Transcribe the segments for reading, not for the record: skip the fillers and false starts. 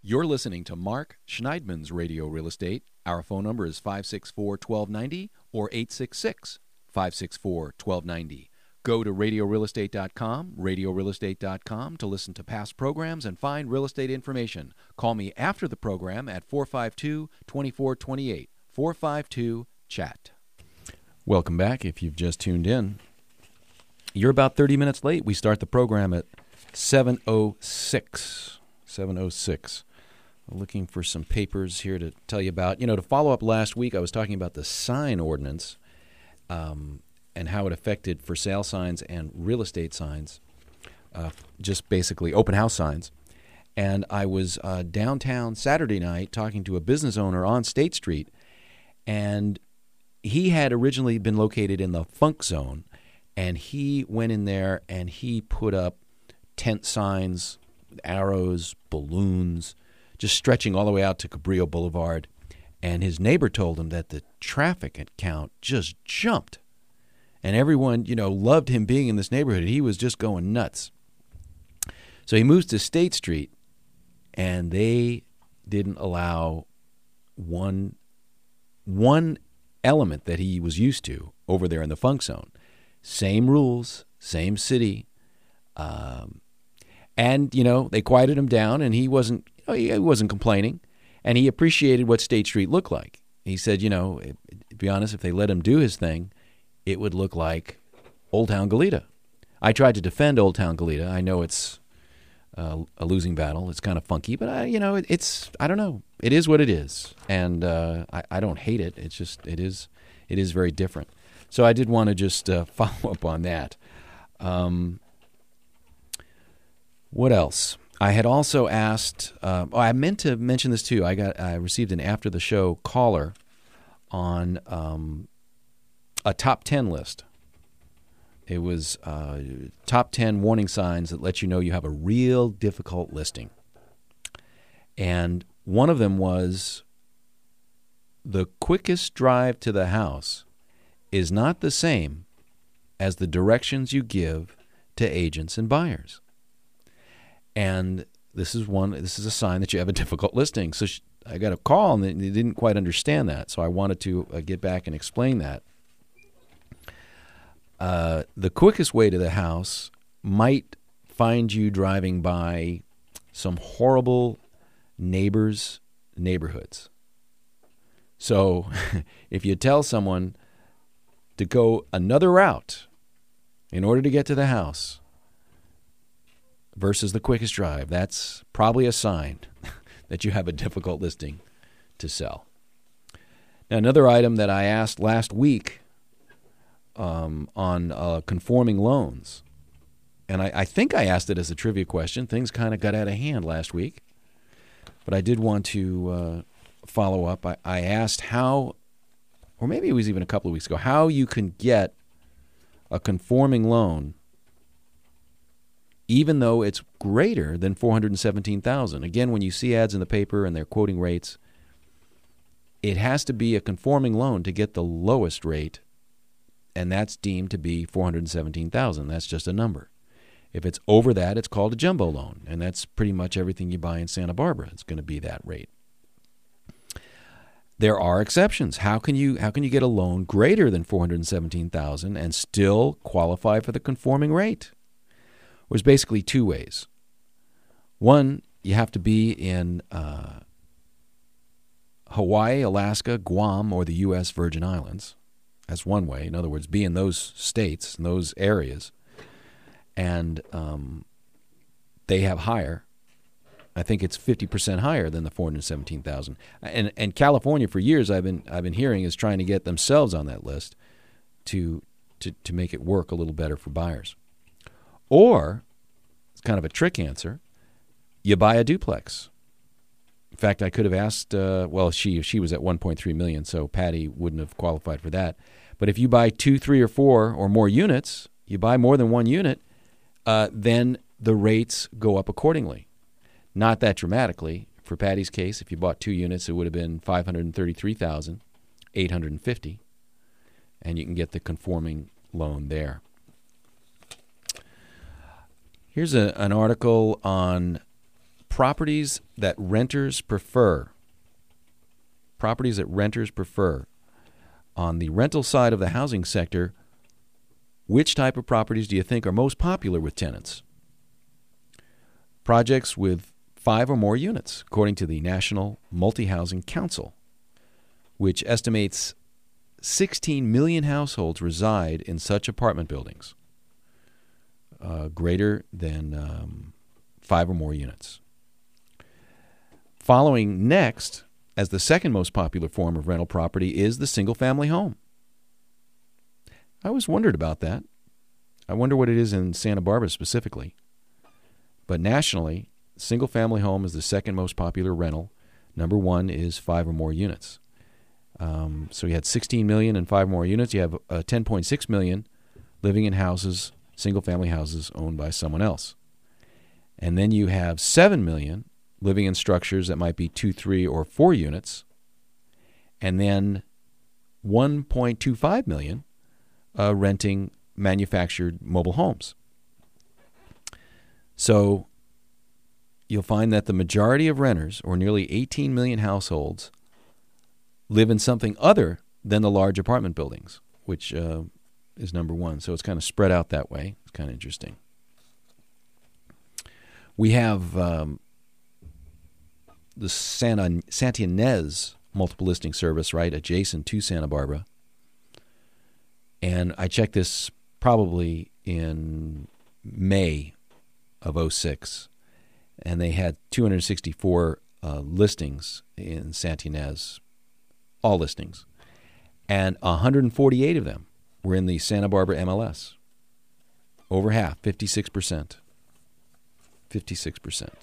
You're listening to Mark Schneidman's Radio Real Estate. Our phone number is 564-1290 or 866-564-1290. Go to radiorealestate.com, radiorealestate.com to listen to past programs and find real estate information. Call me after the program at 452-2428, 452-CHAT. Welcome back if you've just tuned in. You're about 30 minutes late. We start the program at 7:06. 7:06. Looking for some papers here to tell you about. To follow up last week, I was talking about the sign ordinance and how it affected for sale signs and real estate signs, just basically open house signs. And I was downtown Saturday night talking to a business owner on State Street, and he had originally been located in the Funk Zone, and he went in there and he put up tent signs, arrows, balloons, just stretching all the way out to Cabrillo Boulevard. And his neighbor told him that the traffic count just jumped. And everyone, loved him being in this neighborhood. He was just going nuts. So he moves to State Street, and they didn't allow one element that he was used to over there in the Funk Zone. Same rules, same city. And, they quieted him down, and he wasn't complaining, and he appreciated what State Street looked like. He said, to be honest, if they let him do his thing, it would look like Old Town Goleta. I tried to defend Old Town Goleta. I know it's a losing battle. It's kind of funky, but I don't know. It is what it is, and I don't hate it. It's just it is very different. So I did want to just follow up on that. What else? I had also asked. I meant to mention this too. I received an after the show caller on a top 10 list. It was top 10 warning signs that let you know you have a real difficult listing. And one of them was the quickest drive to the house is not the same as the directions you give to agents and buyers. And this is a sign that you have a difficult listing. So I got a call, and they didn't quite understand that. So I wanted to get back and explain that. The quickest way to the house might find you driving by some horrible neighbors' neighborhoods. So if you tell someone to go another route in order to get to the house versus the quickest drive, that's probably a sign that you have a difficult listing to sell. Now, another item that I asked last week on conforming loans, and I think I asked it as a trivia question. Things kind of got out of hand last week, but I did want to follow up. I asked how, or maybe it was even a couple of weeks ago, how you can get a conforming loan even though it's greater than $417,000. Again, when you see ads in the paper and they're quoting rates, it has to be a conforming loan to get the lowest rate, and that's deemed to be $417,000. That's just a number. If it's over that, it's called a jumbo loan, and that's pretty much everything you buy in Santa Barbara. It's going to be that rate. There are exceptions. How can you get a loan greater than $417,000 and still qualify for the conforming rate? There's basically two ways. One, you have to be in Hawaii, Alaska, Guam, or the U.S. Virgin Islands. That's one way. In other words, be in those states, in those areas. And they have higher. I think it's 50% higher than the $417,000. And California, for years, I've been hearing, is trying to get themselves on that list to make it work a little better for buyers. Or, it's kind of a trick answer, you buy a duplex. In fact, I could have asked, she was at $1.3 million, so Patty wouldn't have qualified for that. But if you buy 2, 3, or 4 or more units, you buy more than one unit, then the rates go up accordingly. Not that dramatically. For Patty's case, if you bought 2 units, it would have been $533,850, and you can get the conforming loan there. Here's an article on properties that renters prefer. Properties that renters prefer. On the rental side of the housing sector, which type of properties do you think are most popular with tenants? Projects with 5 or more units, according to the National Multi-Housing Council, which estimates 16 million households reside in such apartment buildings, greater than 5 or more units. Following next, as the second most popular form of rental property, is the single-family home. I always wondered about that. I wonder what it is in Santa Barbara specifically. But nationally, single-family home is the second most popular rental. Number one is 5 or more units. So you had 16 million and 5 more units. You have 10.6 million living in houses, single-family houses owned by someone else. And then you have 7 million living in structures that might be 2, 3, or 4 units. And then 1.25 million renting manufactured mobile homes. So you'll find that the majority of renters, or nearly 18 million households, live in something other than the large apartment buildings, which is number one. So it's kind of spread out that way. It's kind of interesting. We have the Santa Ynez multiple listing service, right, adjacent to Santa Barbara. And I checked this probably in May of 2006. And they had 264 listings in Santa Ynez, all listings. And 148 of them were in the Santa Barbara MLS. Over half, 56%. 56%.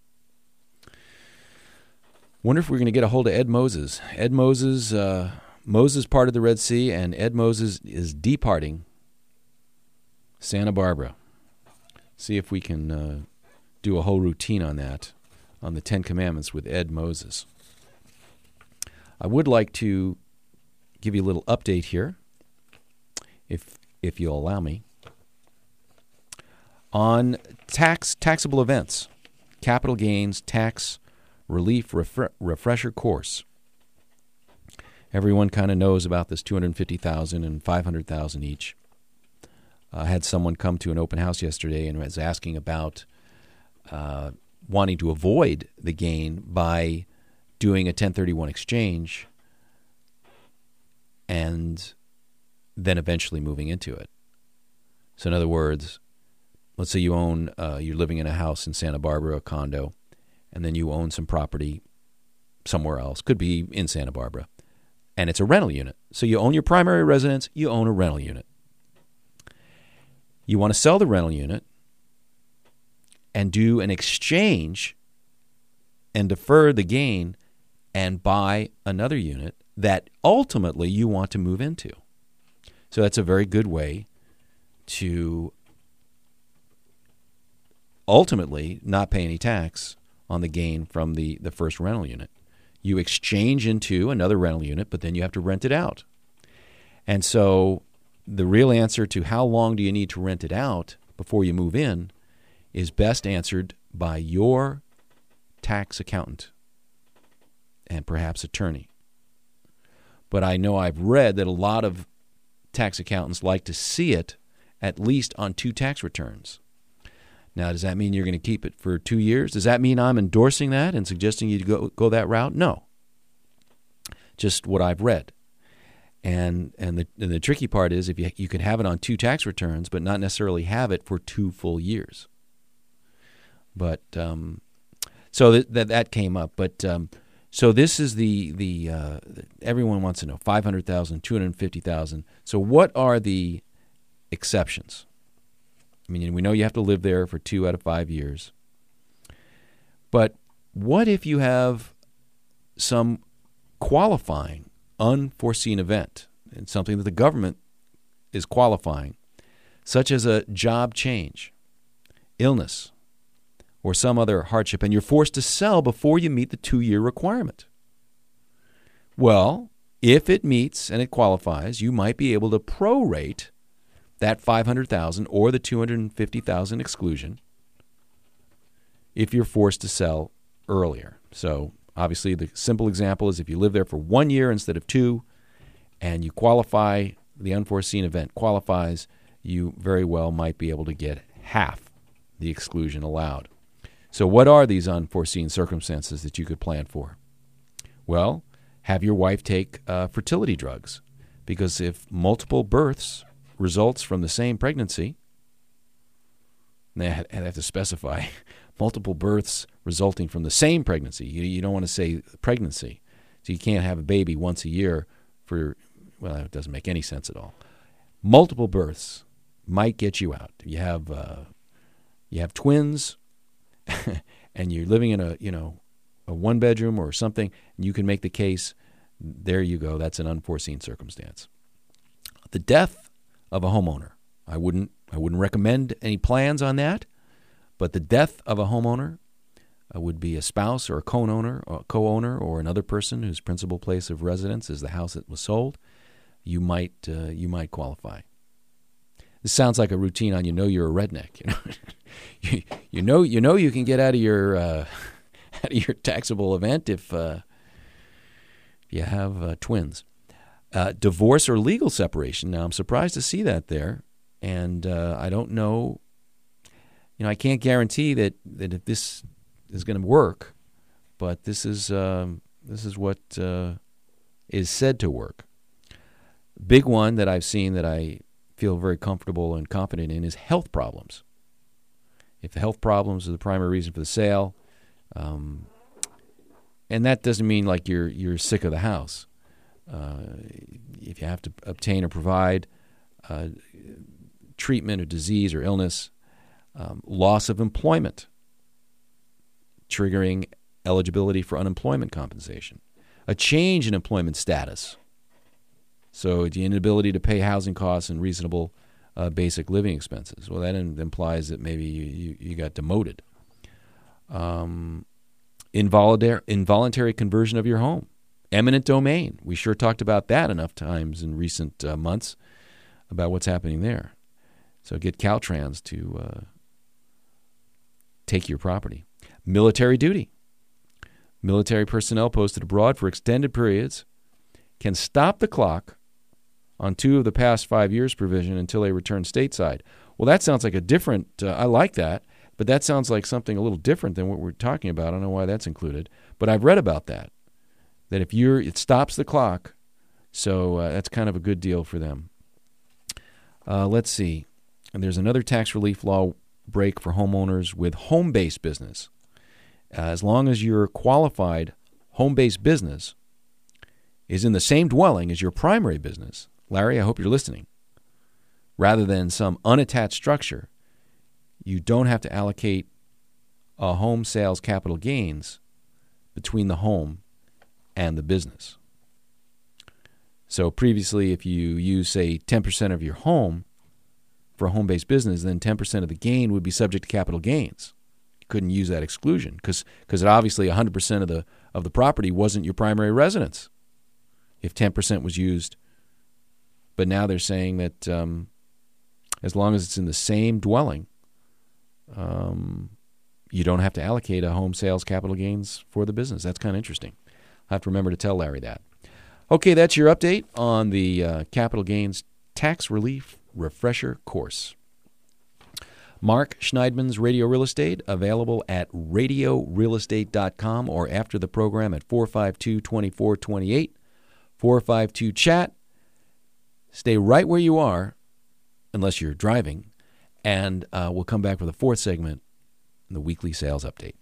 Wonder if we're going to get a hold of Ed Moses. Ed Moses, Moses parted the Red Sea, and Ed Moses is departing Santa Barbara. See if we can do a whole routine on that, on the 10 Commandments with Ed Moses. I would like to give you a little update here, if you'll allow me, on taxable events, capital gains tax relief refresher course. Everyone kind of knows about this $250,000 and $500,000 each. I had someone come to an open house yesterday and was asking about wanting to avoid the gain by doing a 1031 exchange and then eventually moving into it. So in other words, let's say you own, you're living in a house in Santa Barbara, a condo, and then you own some property somewhere else, could be in Santa Barbara, and it's a rental unit. So you own your primary residence, you own a rental unit. You want to sell the rental unit and do an exchange and defer the gain and buy another unit that ultimately you want to move into. So that's a very good way to ultimately not pay any tax on the gain from the first rental unit. You exchange into another rental unit, but then you have to rent it out. And so the real answer to how long do you need to rent it out before you move in is best answered by your tax accountant and perhaps attorney. But I know I've read that a lot of tax accountants like to see it at least on 2 tax returns. Now, does that mean you're going to keep it for 2 years? Does that mean I'm endorsing that and suggesting you go that route? No. Just what I've read. And the tricky part is if you can have it on 2 tax returns, but not necessarily have it for 2 full years. But so that came up. But so this is the everyone wants to know $500,000, $250,000. So what are the exceptions? I mean, we know you have to live there for 2 out of 5 years. But what if you have some qualifying unforeseen event and something that the government is qualifying, such as a job change, illness, or some other hardship, and you're forced to sell before you meet the 2-year requirement? Well, if it meets and it qualifies, you might be able to prorate that $500,000 or the $250,000 exclusion if you're forced to sell earlier. So obviously the simple example is if you live there for 1 year instead of 2 and you qualify, the unforeseen event qualifies, you very well might be able to get half the exclusion allowed. So what are these unforeseen circumstances that you could plan for? Well, have your wife take fertility drugs, because if multiple births results from the same pregnancy, and I have to specify, multiple births resulting from the same pregnancy. You don't want to say pregnancy. So you can't have a baby once a year for, well, it doesn't make any sense at all. Multiple births might get you out. You have twins, and you're living in a one-bedroom or something, and you can make the case, there you go, that's an unforeseen circumstance. The death of a homeowner. I wouldn't recommend any plans on that, but the death of a homeowner would be a spouse or a co-owner or another person whose principal place of residence is the house that was sold. You might qualify. This sounds like a routine on You're a Redneck. You know you can get out of your taxable event if you have twins. Divorce or legal separation. Now I'm surprised to see that there, and I don't know. I can't guarantee that if this is going to work, but this is what is said to work. Big one that I've seen that I feel very comfortable and confident in is health problems. If the health problems are the primary reason for the sale, and that doesn't mean like you're sick of the house. If you have to obtain or provide treatment of disease or illness, loss of employment, triggering eligibility for unemployment compensation, a change in employment status, so the inability to pay housing costs and reasonable basic living expenses. Well, that implies that maybe you got demoted. Involuntary conversion of your home. Eminent domain. We sure talked about that enough times in recent months about what's happening there. So get Caltrans to take your property. Military duty. Military personnel posted abroad for extended periods can stop the clock on 2 of the past 5 years provision until they return stateside. Well, that sounds like a different, I like that, but that sounds like something a little different than what we're talking about. I don't know why that's included, but I've read about that if it stops the clock, so that's kind of a good deal for them. Let's see. And there's another tax relief law break for homeowners with home-based business. As long as your qualified home-based business is in the same dwelling as your primary business, Larry, I hope you're listening, rather than some unattached structure, you don't have to allocate a home sales capital gains between the home and the business. So previously, if you use, say, 10% of your home for a home-based business, then 10% of the gain would be subject to capital gains. You couldn't use that exclusion because obviously 100% of the property wasn't your primary residence if 10% was used. But now they're saying that as long as it's in the same dwelling, you don't have to allocate a home sales capital gains for the business. That's kind of interesting. I have to remember to tell Larry that. Okay, that's your update on the capital gains tax relief refresher course. Mark Schneidman's Radio Real Estate, available at radiorealestate.com or after the program at 452-2428, 452-CHAT. Stay right where you are, unless you're driving, and we'll come back with a fourth segment in the weekly sales update.